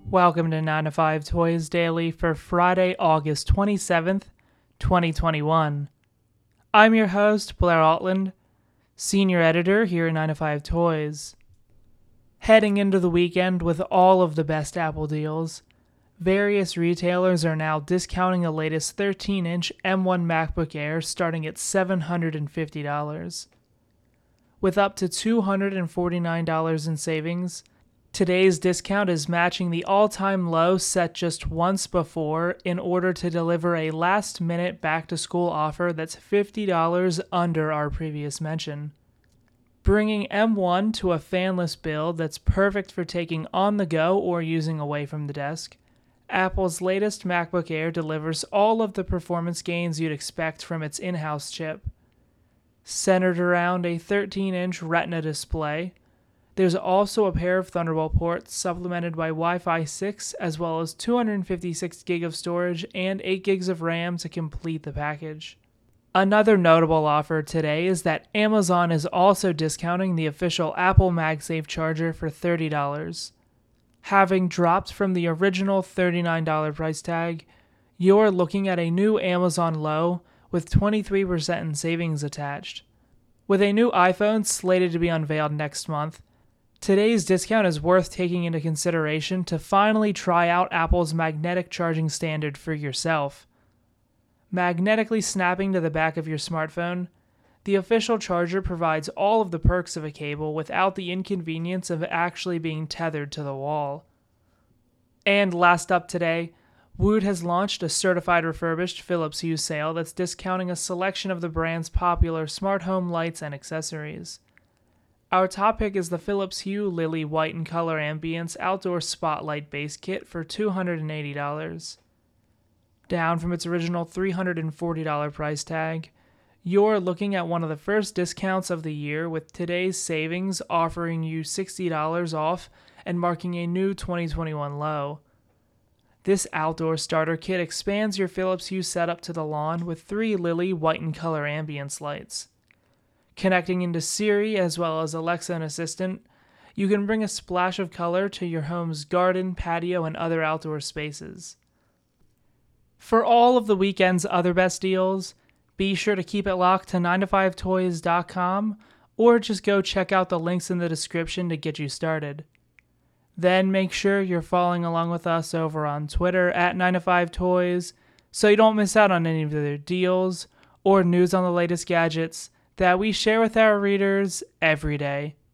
Welcome to 9 to 5 Toys Daily for Friday, August 27th, 2021. I'm your host, Blair Altland, Senior Editor here at 9 to 5 Toys. Heading into the weekend with all of the best Apple deals, various retailers are now discounting the latest 13-inch M1 MacBook Air starting at $750. With up to $249 in savings, today's discount is matching the all-time low set just once before in order to deliver a last-minute back-to-school offer that's $50 under our previous mention. Bringing M1 to a fanless build that's perfect for taking on the go or using away from the desk, Apple's latest MacBook Air delivers all of the performance gains you'd expect from its in-house chip. Centered around a 13-inch Retina display, there's also a pair of Thunderbolt ports supplemented by Wi-Fi 6 as well as 256 GB of storage and 8 GB of RAM to complete the package. Another notable offer today is that Amazon is also discounting the official Apple MagSafe charger for $30. Having dropped from the original $39 price tag, you're looking at a new Amazon low with 23% in savings attached. With a new iPhone slated to be unveiled next month, today's discount is worth taking into consideration to finally try out Apple's magnetic charging standard for yourself. Magnetically snapping to the back of your smartphone, the official charger provides all of the perks of a cable without the inconvenience of actually being tethered to the wall. And last up today, Woot has launched a certified refurbished Philips Hue sale that's discounting a selection of the brand's popular smart home lights and accessories. Our top pick is the Philips Hue Lily White and Color Ambience Outdoor Spotlight Base Kit for $280. Down from its original $340 price tag, you're looking at one of the first discounts of the year with today's savings offering you $60 off and marking a new 2021 low. This outdoor starter kit expands your Philips Hue setup to the lawn with 3 Lily White and Color Ambience lights. Connecting into Siri as well as Alexa and Assistant, you can bring a splash of color to your home's garden, patio, and other outdoor spaces. For all of the weekend's other best deals, be sure to keep it locked to 9to5toys.com or just go check out the links in the description to get you started. Then make sure you're following along with us over on Twitter at 9to5toys so you don't miss out on any of their deals or news on the latest gadgets that we share with our readers every day.